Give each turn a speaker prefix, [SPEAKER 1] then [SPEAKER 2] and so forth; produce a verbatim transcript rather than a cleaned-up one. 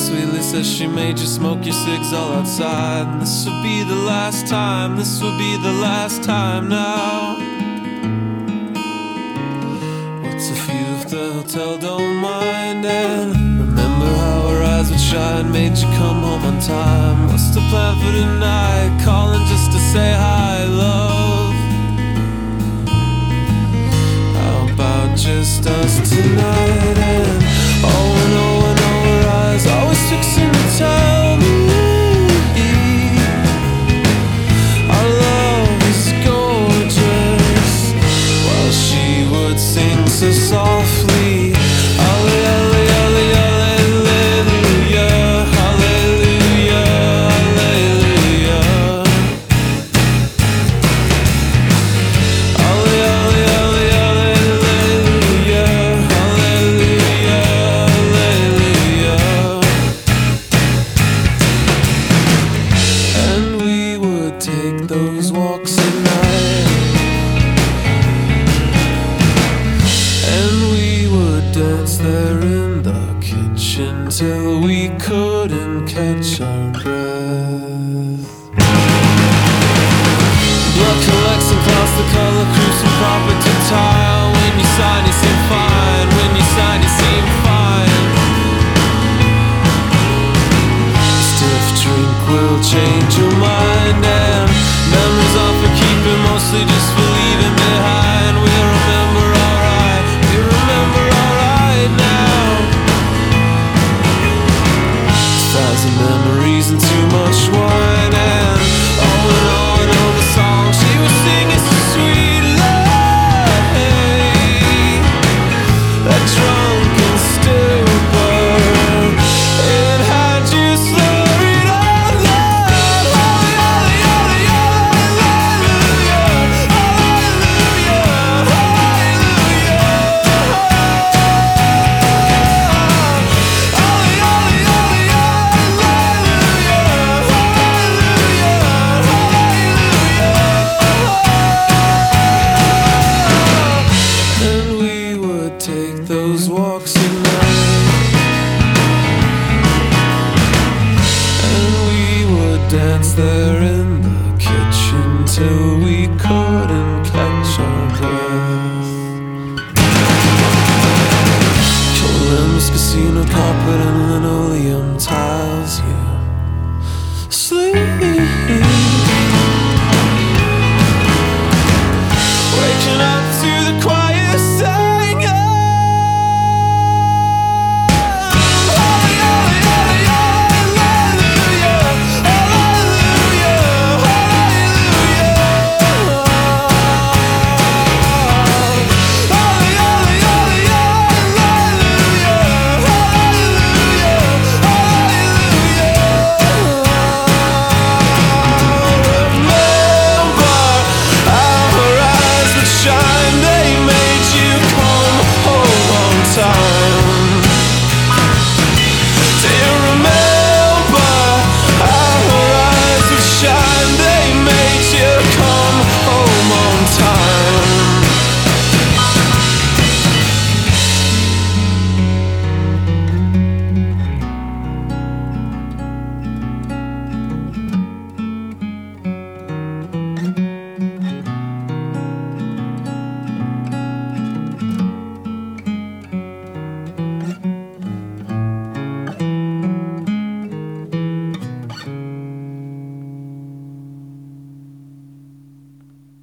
[SPEAKER 1] sweetly says she made you smoke your cigs all outside. And this would be the last time, this would be the last time now. What's a few if the hotel don't mind? And remember how our eyes would shine, made you come home on time. What's the plan for tonight? Calling just to say hi, love. How about just us tonight? And oh no, I know her eyes always fixing to tell me our love is gorgeous, while she would sing so softly, Alle, alle, alle, hallelujah, hallelujah, hallelujah. Alle, alle, alle, hallelujah, hallelujah, hallelujah. And we would take those walks at night, and we would dance there in the kitchen till we couldn't catch our breath. Blood collects and clouds the color creeps from carpet to tile. When you sign you seem fine, when you sign you seem fine. A stiff drink will change your mind, and memories are for keeping, mostly just for leaving behind. We remember alright, we remember alright now. A thousand memories and too much wine, and oh and oh and oh the song she was singing so sweet, love, hey, that drunken stupor, it had you slurring on love. Hallelujah, hallelujah, and we would take those walks at night, and we would dance there in the kitchen till we couldn't